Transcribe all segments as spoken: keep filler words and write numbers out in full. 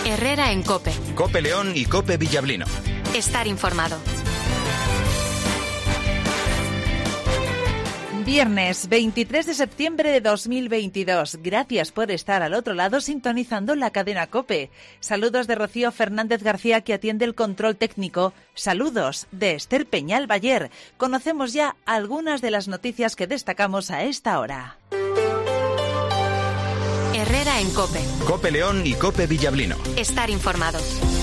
Herrera en COPE. COPE León y COPE Villablino. Estar informado. Viernes veintitrés de septiembre de dos mil veintidós. Gracias por estar al otro lado sintonizando la cadena COPE. Saludos de Rocío Fernández García, que atiende el control técnico. Saludos de Esther Peñal Bayer. Conocemos ya algunas de las noticias que destacamos a esta hora. Herrera en COPE. COPE León y COPE Villablino. Estar informados.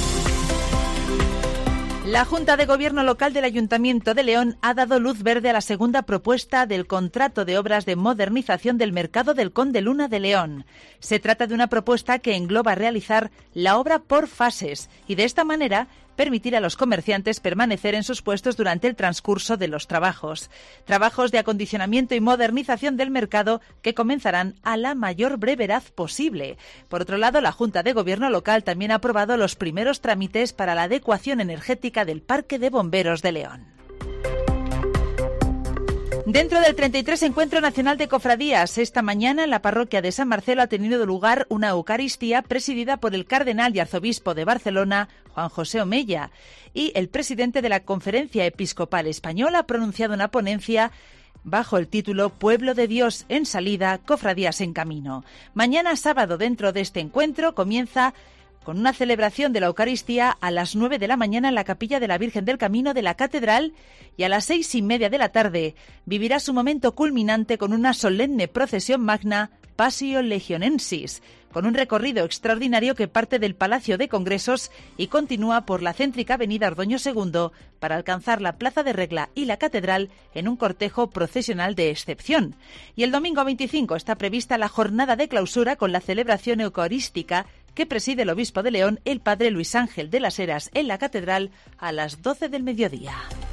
La Junta de Gobierno Local del Ayuntamiento de León ha dado luz verde a la segunda propuesta del contrato de obras de modernización del mercado del Conde Luna de León. Se trata de una propuesta que engloba realizar la obra por fases y de esta manera permitir a los comerciantes permanecer en sus puestos durante el transcurso de los trabajos. Trabajos de acondicionamiento y modernización del mercado que comenzarán a la mayor brevedad posible. Por otro lado, la Junta de Gobierno Local también ha aprobado los primeros trámites para la adecuación energética del Parque de Bomberos de León. Dentro del treinta y tres Encuentro Nacional de Cofradías, esta mañana en la parroquia de San Marcelo ha tenido lugar una Eucaristía presidida por el cardenal y arzobispo de Barcelona, Juan José Omella, y el presidente de la Conferencia Episcopal Española ha pronunciado una ponencia bajo el título Pueblo de Dios en salida, cofradías en camino. Mañana sábado, dentro de este encuentro, comienza con una celebración de la Eucaristía a las nueve de la mañana en la Capilla de la Virgen del Camino de la Catedral, y a las seis y media de la tarde vivirá su momento culminante con una solemne procesión magna Passio Legionensis, con un recorrido extraordinario que parte del Palacio de Congresos y continúa por la céntrica avenida Ordoño segundo para alcanzar la Plaza de Regla y la Catedral en un cortejo procesional de excepción. Y el domingo veinticinco está prevista la jornada de clausura con la celebración eucarística que preside el obispo de León, el padre Luis Ángel de las Heras, en la Catedral a las doce del mediodía.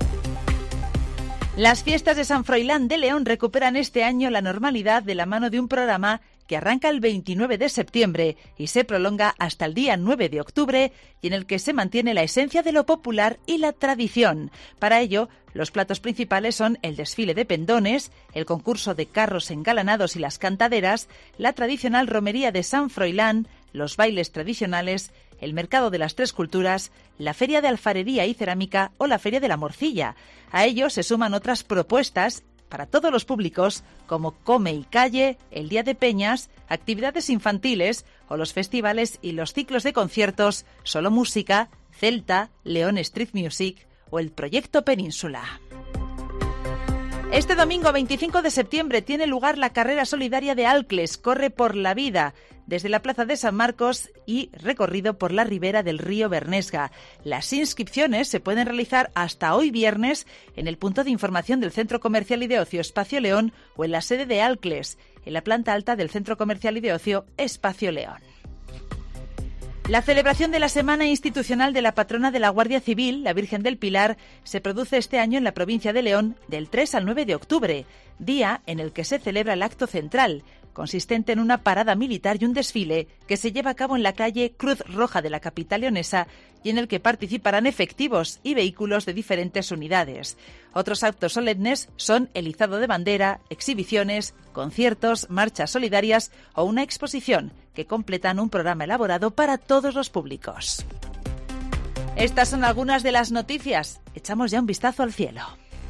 Las fiestas de San Froilán de León recuperan este año la normalidad de la mano de un programa que arranca el veintinueve de septiembre y se prolonga hasta el día nueve de octubre, y en el que se mantiene la esencia de lo popular y la tradición. Para ello, los platos principales son el desfile de pendones, el concurso de carros engalanados y las cantaderas, la tradicional romería de San Froilán, los bailes tradicionales, el mercado de las tres culturas, la feria de alfarería y cerámica o la feria de la morcilla. A ello se suman otras propuestas para todos los públicos, como Come y Calle, el Día de Peñas, actividades infantiles o los festivales y los ciclos de conciertos Solo Música, Celta, León Street Music o el Proyecto Península. Este domingo veinticinco de septiembre tiene lugar la carrera solidaria de Alcles, Corre por la Vida, desde la Plaza de San Marcos y recorrido por la ribera del río Bernesga. Las inscripciones se pueden realizar hasta hoy viernes en el punto de información del Centro Comercial y de Ocio Espacio León o en la sede de Alcles, en la planta alta del Centro Comercial y de Ocio Espacio León. La celebración de la Semana Institucional de la Patrona de la Guardia Civil, la Virgen del Pilar, se produce este año en la provincia de León del tres al nueve de octubre, día en el que se celebra el acto central, consistente en una parada militar y un desfile que se lleva a cabo en la calle Cruz Roja de la capital leonesa y en el que participarán efectivos y vehículos de diferentes unidades. Otros actos solemnes son el izado de bandera, exhibiciones, conciertos, marchas solidarias o una exposición que completan un programa elaborado para todos los públicos. Estas son algunas de las noticias. Echamos ya un vistazo al cielo.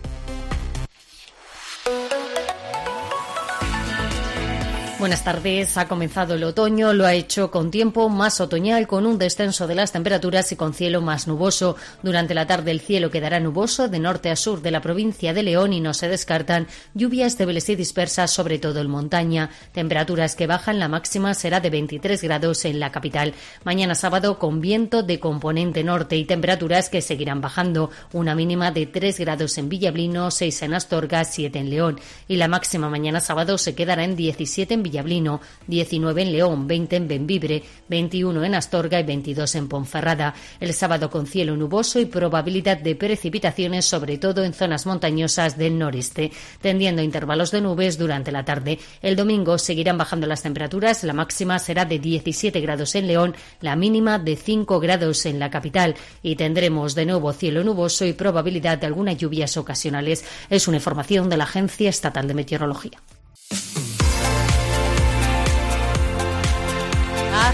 Buenas tardes. Ha comenzado el otoño, lo ha hecho con tiempo más otoñal, con un descenso de las temperaturas y con cielo más nuboso. Durante la tarde el cielo quedará nuboso de norte a sur de la provincia de León y no se descartan lluvias débiles y dispersas, sobre todo en montaña. Temperaturas que bajan, la máxima será de veintitrés grados en la capital. Mañana sábado con viento de componente norte y temperaturas que seguirán bajando. Una mínima de tres grados en Villablino, seis en Astorga, siete en León. Y la máxima mañana sábado se quedará en diecisiete en Villablino. Villablino, diecinueve en León, veinte en Bembibre, veintiuno en Astorga y veintidós en Ponferrada. El sábado con cielo nuboso y probabilidad de precipitaciones, sobre todo en zonas montañosas del noreste, tendiendo a intervalos de nubes durante la tarde. El domingo seguirán bajando las temperaturas, la máxima será de diecisiete grados en León, la mínima de cinco grados en la capital y tendremos de nuevo cielo nuboso y probabilidad de algunas lluvias ocasionales. Es una información de la Agencia Estatal de Meteorología.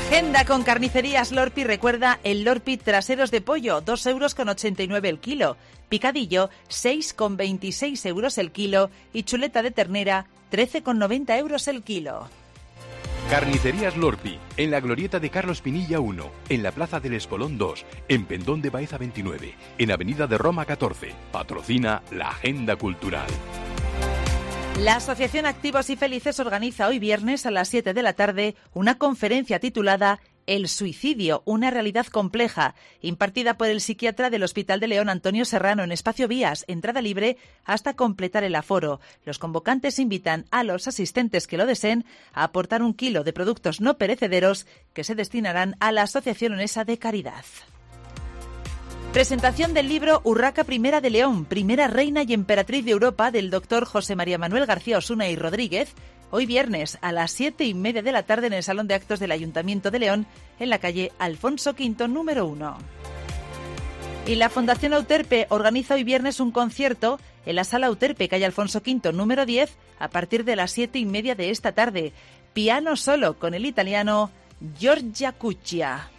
Agenda con Carnicerías Lorpi. Recuerda el Lorpi traseros de pollo, dos euros con ochenta y nueve el kilo. Picadillo, seis con veintiséis euros el kilo. Y chuleta de ternera, trece con noventa euros el kilo. Carnicerías Lorpi, en la glorieta de Carlos Pinilla uno, en la Plaza del Espolón dos, en Pendón de Baeza veintinueve, en Avenida de Roma catorce. Patrocina la Agenda Cultural. La Asociación Activos y Felices organiza hoy viernes a las siete de la tarde una conferencia titulada El suicidio, una realidad compleja, impartida por el psiquiatra del Hospital de León, Antonio Serrano, en Espacio Vías, entrada libre hasta completar el aforo. Los convocantes invitan a los asistentes que lo deseen a aportar un kilo de productos no perecederos que se destinarán a la Asociación Onesa de Caridad. Presentación del libro Urraca I de León, primera reina y emperatriz de Europa, del doctor José María Manuel García Osuna y Rodríguez, hoy viernes a las siete y media de la tarde en el Salón de Actos del Ayuntamiento de León, en la calle Alfonso Quinto, número uno. Y la Fundación Euterpe organiza hoy viernes un concierto en la Sala Euterpe, calle Alfonso Quinto, número diez, a partir de las siete y media de esta tarde. Piano solo con el italiano Giorgia Cuccia.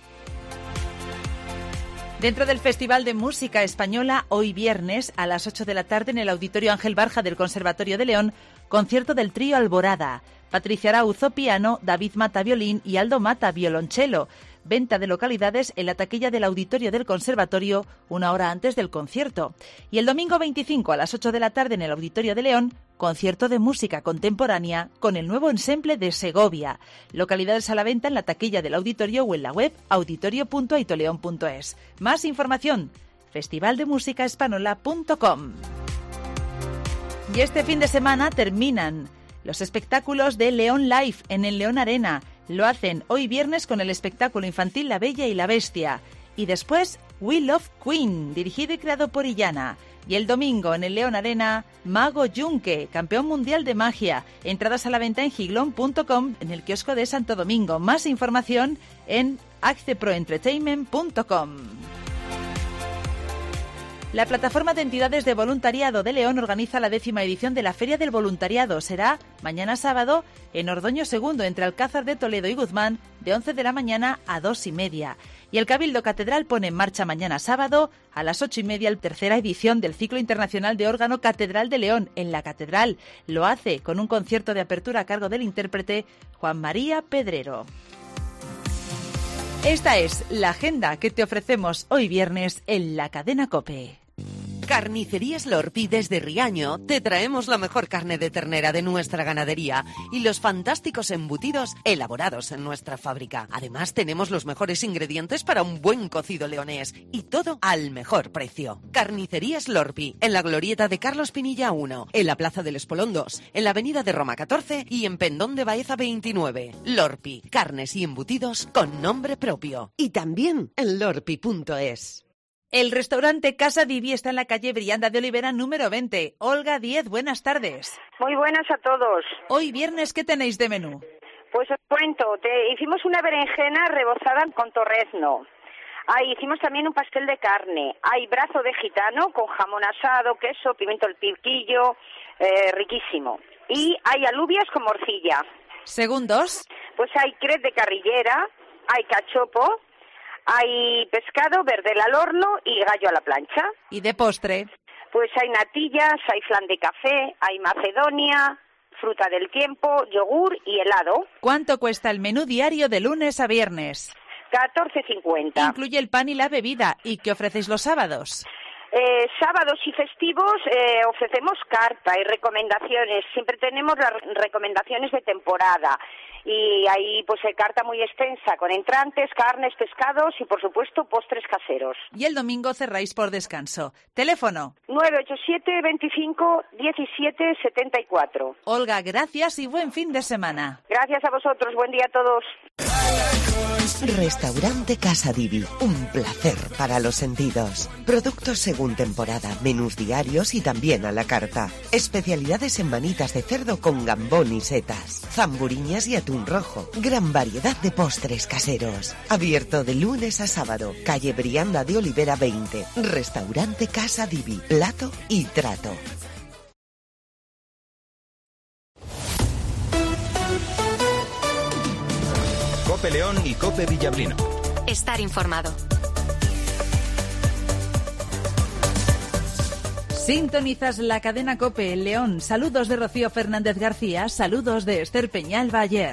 Dentro del Festival de Música Española, hoy viernes a las ocho de la tarde en el Auditorio Ángel Barja del Conservatorio de León, concierto del trío Alborada. Patricia Arauzo, piano, David Mata, violín y Aldo Mata, violonchelo. Venta de localidades en la taquilla del Auditorio del Conservatorio una hora antes del concierto. Y el domingo veinticinco a las ocho de la tarde en el Auditorio de León, concierto de música contemporánea con el nuevo ensemble de Segovia. Localidades a la venta en la taquilla del auditorio o en la web auditorio punto aitoleón punto es. Más información, festival de música española punto com. Y este fin de semana terminan los espectáculos de León Live en el León Arena. Lo hacen hoy viernes con el espectáculo infantil La Bella y la Bestia. Y después We Love Queen, dirigido y creado por Illana. Y el domingo en el León Arena, Mago Yunque, campeón mundial de magia. Entradas a la venta en giglón punto com, en el kiosco de Santo Domingo. Más información en acceproentertainment punto com. La Plataforma de Entidades de Voluntariado de León organiza la décima edición de la Feria del Voluntariado. Será mañana sábado en Ordoño segundo, entre Alcázar de Toledo y Guzmán, de once de la mañana a dos y media. Y el Cabildo Catedral pone en marcha mañana sábado a las ocho y media la tercera edición del Ciclo Internacional de Órgano Catedral de León en la Catedral. Lo hace con un concierto de apertura a cargo del intérprete Juan María Pedrero. Esta es la agenda que te ofrecemos hoy viernes en la cadena COPE. Carnicerías Lorpi desde Riaño te traemos la mejor carne de ternera de nuestra ganadería y los fantásticos embutidos elaborados en nuestra fábrica. Además tenemos los mejores ingredientes para un buen cocido leonés y todo al mejor precio. Carnicerías Lorpi, en la glorieta de Carlos Pinilla uno, en la Plaza del Espolón dos, en la Avenida de Roma catorce y en Pendón de Baeza veintinueve. Lorpi, carnes y embutidos con nombre propio. Y también en lorpi punto es. El restaurante Casa Divi está en la calle Brianda de Olivera número veinte. Olga Díez, buenas tardes. Muy buenas a todos. Hoy viernes, ¿qué tenéis de menú? Pues os cuento, te, hicimos una berenjena rebozada con torrezno. Ahí hicimos también un pastel de carne. Hay brazo de gitano con jamón asado, queso, pimiento al piquillo, eh, riquísimo. Y hay alubias con morcilla. ¿Segundos? Pues hay crez de carrillera, hay cachopo, hay pescado, verdel al horno y gallo a la plancha. ¿Y de postre? Pues hay natillas, hay flan de café, hay macedonia, fruta del tiempo, yogur y helado. ¿Cuánto cuesta el menú diario de lunes a viernes? catorce cincuenta. Incluye el pan y la bebida. ¿Y qué ofrecéis los sábados? Eh, sábados y festivos eh, ofrecemos carta y recomendaciones. Siempre tenemos las recomendaciones de temporada. Y hay pues carta muy extensa con entrantes, carnes, pescados y por supuesto postres caseros. Y el domingo cerráis por descanso. Teléfono nueve ocho siete, veinticinco, diecisiete, setenta y cuatro. Olga, gracias y buen fin de semana. Gracias a vosotros, buen día a todos. Restaurante Casa Divi, un placer para los sentidos. Productos según temporada, menús diarios y también a la carta. Especialidades en manitas de cerdo con gambón y setas, zamburiñas y atún rojo. Gran variedad de postres caseros. Abierto de lunes a sábado. Calle Brianda de Olivera veinte. Restaurante Casa Divi, plato y trato. Cope León y Cope Villablino. Estar informado. Sintonizas la cadena COPE en León. Saludos de Rocío Fernández García, saludos de Esther Peñalba ayer.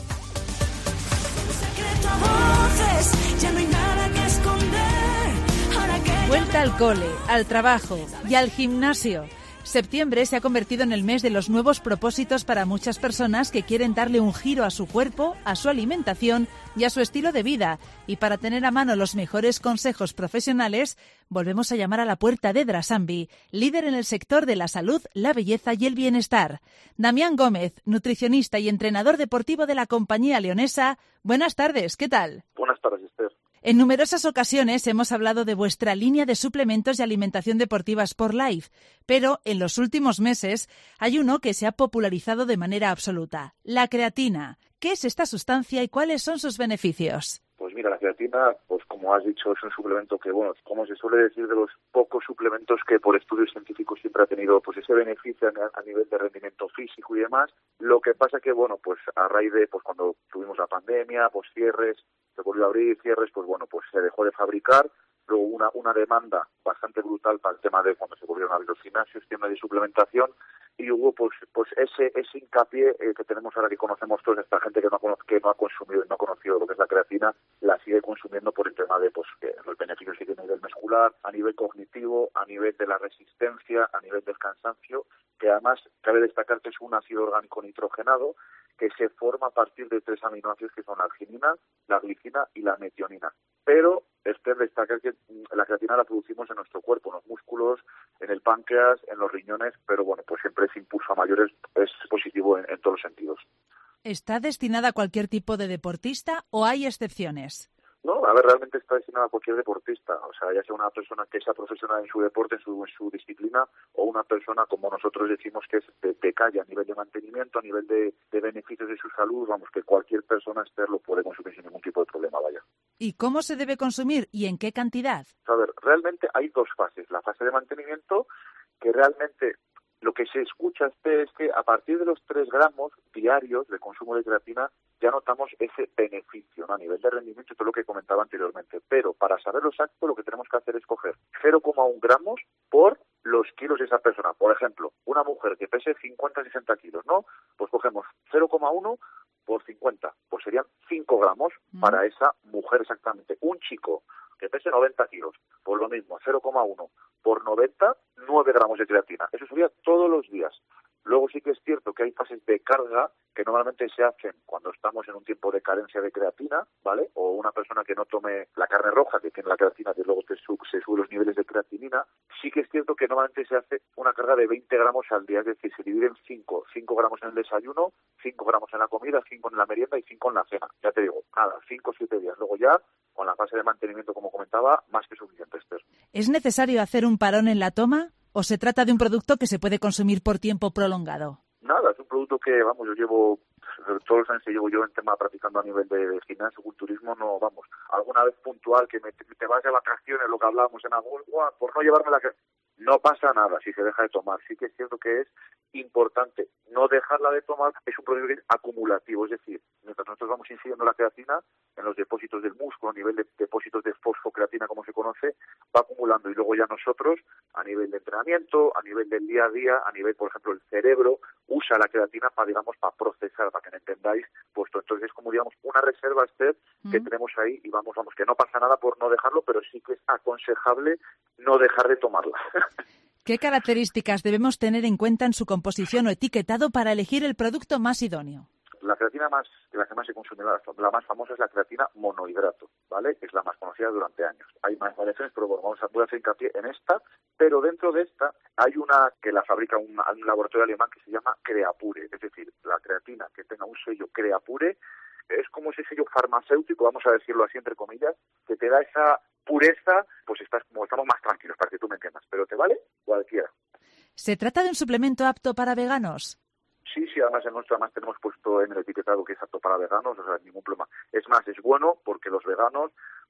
Vuelta al cole, al trabajo y al gimnasio. Septiembre se ha convertido en el mes de los nuevos propósitos para muchas personas que quieren darle un giro a su cuerpo, a su alimentación y a su estilo de vida. Y para tener a mano los mejores consejos profesionales, volvemos a llamar a la puerta de Drasambi, líder en el sector de la salud, la belleza y el bienestar. Damián Gómez, nutricionista y entrenador deportivo de la compañía leonesa. Buenas tardes, ¿qué tal? Buenas tardes, Esther. En numerosas ocasiones hemos hablado de vuestra línea de suplementos y alimentación deportiva Sport Life, pero en los últimos meses hay uno que se ha popularizado de manera absoluta, la creatina. ¿Qué es esta sustancia y cuáles son sus beneficios? Pues mira, la creatina, pues como has dicho, es un suplemento que, bueno, como se suele decir, de los pocos suplementos que por estudios científicos siempre ha tenido pues ese beneficio a, a nivel de rendimiento físico y demás. Lo que pasa que, bueno, pues a raíz de pues cuando tuvimos la pandemia, pues cierres, se volvió a abrir cierres, pues bueno, pues se dejó de fabricar. Luego una, una demanda bastante brutal para el tema de cuando se volvieron a abrir los gimnasios, tema de suplementación, y hubo pues pues ese ese hincapié eh, que tenemos ahora, que conocemos todos, esta gente que no, cono- que no ha consumido no ha conocido lo que es la creatina, la sigue consumiendo por el tema de pues que los beneficios que tiene a nivel muscular, a nivel cognitivo, a nivel de la resistencia, a nivel del cansancio, que además cabe destacar que es un ácido orgánico nitrogenado que se forma a partir de tres aminoácidos que son la arginina, la glicina y la metionina. Pero Esther, destacar que la creatina la producimos en nuestro cuerpo, en los músculos, en el páncreas, en los riñones, pero bueno, pues siempre ese impulso a mayores es positivo en, en todos los sentidos. ¿Está destinada a cualquier tipo de deportista o hay excepciones? No, a ver, realmente está destinada a cualquier deportista, o sea, ya sea una persona que sea profesional en su deporte, en su, en su disciplina, o una persona, como nosotros decimos, que es de, de calle, a nivel de mantenimiento, a nivel de, de beneficios de su salud, vamos, que cualquier persona, Esther, lo puede consumir sin ningún tipo de problema, vaya. ¿Y cómo se debe consumir y en qué cantidad? A ver, realmente hay dos fases. La fase de mantenimiento, que realmente lo que se escucha es que a partir de los tres gramos diarios de consumo de creatina ya notamos ese beneficio, ¿no?, a nivel de rendimiento y todo lo que comentaba anteriormente. Pero para saberlo exacto, lo que tenemos que hacer es coger cero coma uno gramos por los kilos de esa persona. Por ejemplo, una mujer que pese cincuenta a sesenta kilos, ¿no? Pues cogemos cero coma uno por cincuenta, pues serían cinco gramos mm. para esa mujer exactamente. Un chico que pese noventa kilos, por lo mismo, cero coma uno por noventa, nueve gramos de creatina. Eso sería todos los días. Luego sí que es cierto que hay fases de carga que normalmente se hacen cuando estamos en un tiempo de carencia de creatina, ¿vale? O una persona que no tome la carne roja, que tiene la creatina, que luego te sub, se suben los niveles de creatinina. Sí que es cierto que normalmente se hace una carga de veinte gramos al día, es decir, se divide en cinco. cinco gramos en el desayuno, cinco gramos en la comida, cinco en la merienda y cinco en la cena. Ya te digo, nada, cinco o siete días. Luego ya, con la fase de mantenimiento, como comentaba, más que suficiente, Esther. ¿Es necesario hacer un parón en la toma o se trata de un producto que se puede consumir por tiempo prolongado? Nada, es un producto que, vamos, yo llevo, todos los años que llevo yo en tema practicando a nivel de, de gimnasio, culturismo, no, vamos, alguna vez puntual que me, te vas de vacaciones, lo que hablábamos en algún, por no llevarme la... No pasa nada si se deja de tomar. Sí que es cierto que es importante no dejarla de tomar. Es un producto que es acumulativo, es decir, mientras nosotros vamos incidiendo la creatina en los depósitos del músculo, a nivel de depósitos de fosfocreatina, como se conoce, va acumulando, y luego ya nosotros, a nivel de entrenamiento, a nivel del día a día, a nivel, por ejemplo, el cerebro usa la creatina para, digamos, para procesar, para que me entendáis, puesto. Entonces es como, digamos, una reserva, Esther, que mm. tenemos ahí, y vamos, vamos, que no pasa nada por no dejarlo, pero sí que es aconsejable no dejar de tomarla. ¿Qué características debemos tener en cuenta en su composición o etiquetado para elegir el producto más idóneo? La creatina más, la que más se consume, la, la más famosa es la creatina monohidrato, ¿vale? Es la más conocida durante años. Hay más variaciones, pero bueno, vamos a, voy a hacer hincapié en esta, pero dentro de esta hay una que la fabrica un, un laboratorio alemán que se llama Creapure, es decir, la creatina que tenga un sello Creapure es como ese sello farmacéutico, vamos a decirlo así entre comillas, que te da esa pureza, pues estás como estamos más tranquilos, para que tú me entiendas, pero te vale cualquiera. ¿Se trata de un suplemento apto para veganos? Sí, sí, además en nuestro además tenemos puesto en el etiquetado que es apto para veganos, o sea, ningún problema. Es más, es bueno porque los veganos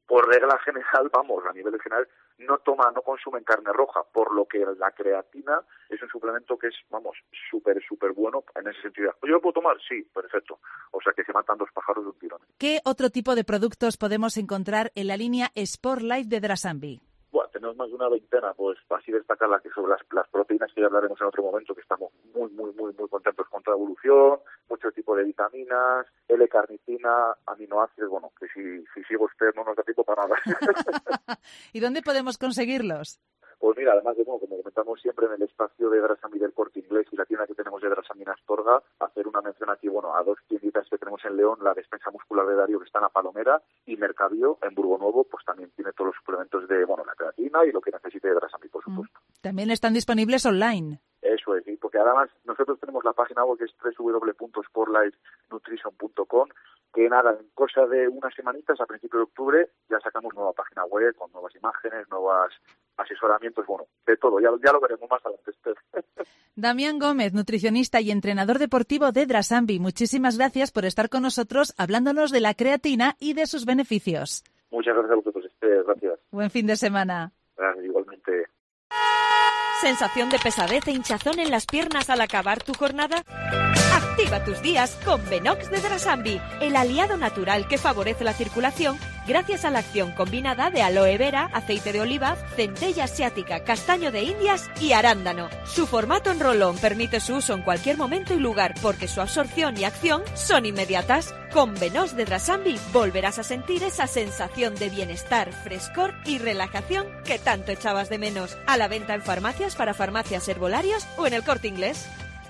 por regla general, vamos, a nivel general, no toman, no consumen carne roja, por lo que la creatina es un suplemento que es, vamos, súper, súper bueno en ese sentido. ¿Yo lo puedo tomar? Sí, perfecto. O sea que se matan dos pájaros de un tirón. ¿Qué otro tipo de productos podemos encontrar en la línea Sport Life de Drasambi? Bueno, tenemos más de una veintena, pues así destacar las que sobre las, las proteínas que ya hablaremos en otro momento, que estamos muy, muy, muy, muy contentos con toda evolución, muchos tipos de vitaminas, L-carnitina, aminoácidos, bueno, que si, si sigo usted no nos da tiempo para nada. ¿Y dónde podemos conseguirlos? Pues mira, además de, bueno, como comentamos siempre en el espacio de Drasambi del Corte Inglés y la tienda que tenemos de Drasambi en Astorga, hacer una mención aquí, bueno, a dos tienditas que tenemos en León, la despensa muscular de Darío, que está en La Palomera, y Mercadillo, en Burgo Nuevo, pues también tiene todos los suplementos de, bueno, la creatina y lo que necesite de Drasambi, por supuesto. Mm. También están disponibles online. Eso es, sí, porque además nosotros tenemos la página web que es doble u doble u doble u punto sport life nutrition punto com, que nada, en cosa de unas semanitas, a principios de octubre, ya sacamos nueva página web con nuevas imágenes, nuevas asesoramientos, bueno, de todo, ya, ya lo veremos más adelante. Damián Gómez, nutricionista y entrenador deportivo de Drasambi, muchísimas gracias por estar con nosotros hablándonos de la creatina y de sus beneficios. Muchas gracias a vosotros, Esther, gracias. Buen fin de semana. Gracias, igualmente. ¿Sensación de pesadez e hinchazón en las piernas al acabar tu jornada? Activa tus días con Venox de Drasambi, el aliado natural que favorece la circulación gracias a la acción combinada de aloe vera, aceite de oliva, centella asiática, castaño de indias y arándano. Su formato en rolón permite su uso en cualquier momento y lugar porque su absorción y acción son inmediatas. Con Venox de Drasambi volverás a sentir esa sensación de bienestar, frescor y relajación que tanto echabas de menos. A la venta en farmacias para farmacias herbolarios o en el Corte Inglés.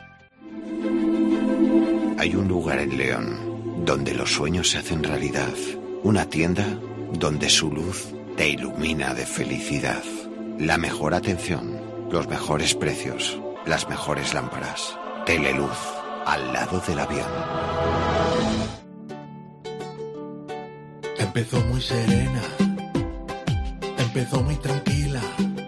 Hay un lugar en León donde los sueños se hacen realidad. Una tienda donde su luz te ilumina de felicidad. La mejor atención, los mejores precios, las mejores lámparas. Teleluz, al lado del avión. Empezó muy serena, empezó muy tranquila,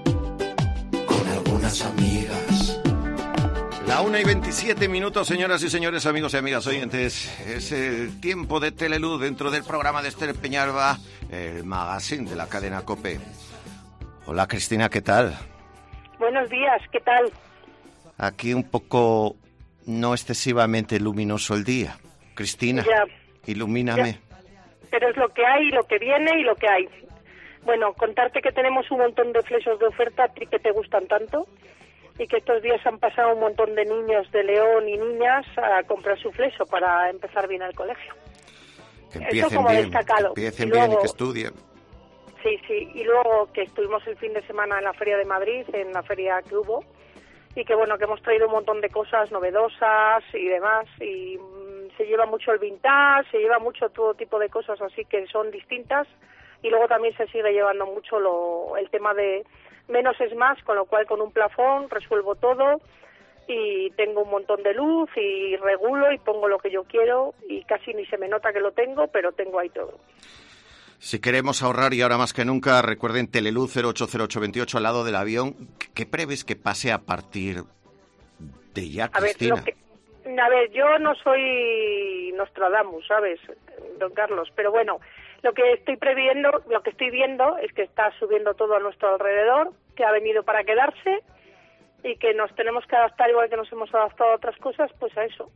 con algunas amigas. La una y veintisiete minutos, señoras y señores, amigos y amigas oyentes. Es el tiempo de Teleluz dentro del programa de Esther Peñalba, el magazine de la cadena COPE. Hola, Cristina, ¿qué tal? Buenos días, ¿qué tal? Aquí un poco no excesivamente luminoso el día. Cristina, ya, ilumíname. Ya. Pero es lo que hay, lo que viene y lo que hay. Bueno, contarte que tenemos un montón de flechos de oferta que te gustan tanto y que estos días han pasado un montón de niños de León y niñas a comprar su flecho para empezar bien al colegio. Que empiecen como bien, destacado. Que empiecen y luego, bien y que estudien. Sí, sí, y luego que estuvimos el fin de semana en la Feria de Madrid, en la feria que hubo, y que bueno, que hemos traído un montón de cosas novedosas y demás, y se lleva mucho el vintage, se lleva mucho todo tipo de cosas así que son distintas, y luego también se sigue llevando mucho lo, el tema de menos es más, con lo cual con un plafón resuelvo todo y tengo un montón de luz y regulo y pongo lo que yo quiero y casi ni se me nota que lo tengo, pero tengo ahí todo. Si queremos ahorrar y ahora más que nunca, recuerden Teleluz cero ocho cero ocho veintiocho al lado del avión. ¿Qué prevés que pase a partir de ya, Cristina? A ver, lo que, a ver, yo no soy Nostradamus, ¿sabes, don Carlos? Pero bueno, lo que estoy previendo, lo que estoy viendo es que está subiendo todo a nuestro alrededor, que ha venido para quedarse y que nos tenemos que adaptar igual que nos hemos adaptado a otras cosas, pues a eso.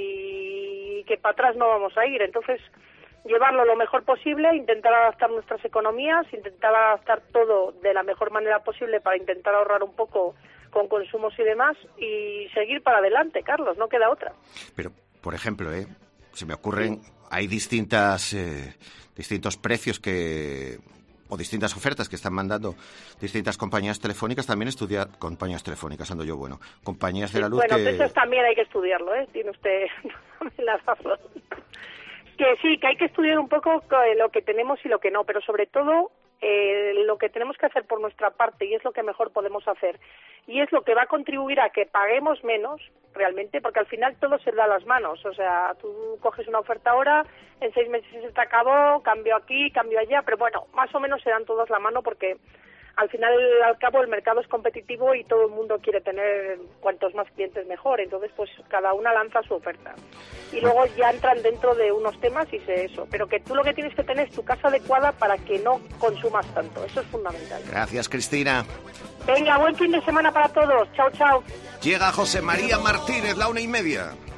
Y que para atrás no vamos a ir. Entonces, llevarlo lo mejor posible, intentar adaptar nuestras economías, intentar adaptar todo de la mejor manera posible para intentar ahorrar un poco con consumos y demás y seguir para adelante, Carlos, no queda otra. Pero, por ejemplo, ¿eh? se me ocurren, sí. hay distintas eh, distintos precios que o distintas ofertas que están mandando distintas compañías telefónicas, también estudiar compañías telefónicas, ando yo, bueno, compañías de la luz sí, bueno, que... eso también hay que estudiarlo, ¿eh? Tiene usted la razón. Que sí, que hay que estudiar un poco lo que tenemos y lo que no, pero sobre todo eh, lo que tenemos que hacer por nuestra parte y es lo que mejor podemos hacer y es lo que va a contribuir a que paguemos menos realmente, porque al final todo se da a las manos, o sea, tú coges una oferta ahora, en seis meses se te acabó, cambio aquí, cambio allá, pero bueno, más o menos se dan todas la mano porque al final al cabo el mercado es competitivo y todo el mundo quiere tener cuantos más clientes mejor, entonces pues cada una lanza su oferta y luego ya entran dentro de unos temas y sé eso, pero que tú lo que tienes que tener es tu casa adecuada para que no consumas tanto, eso es fundamental. Gracias, Cristina. Venga, buen fin de semana para todos, chao, chao. Llega José María Martínez, la una y media.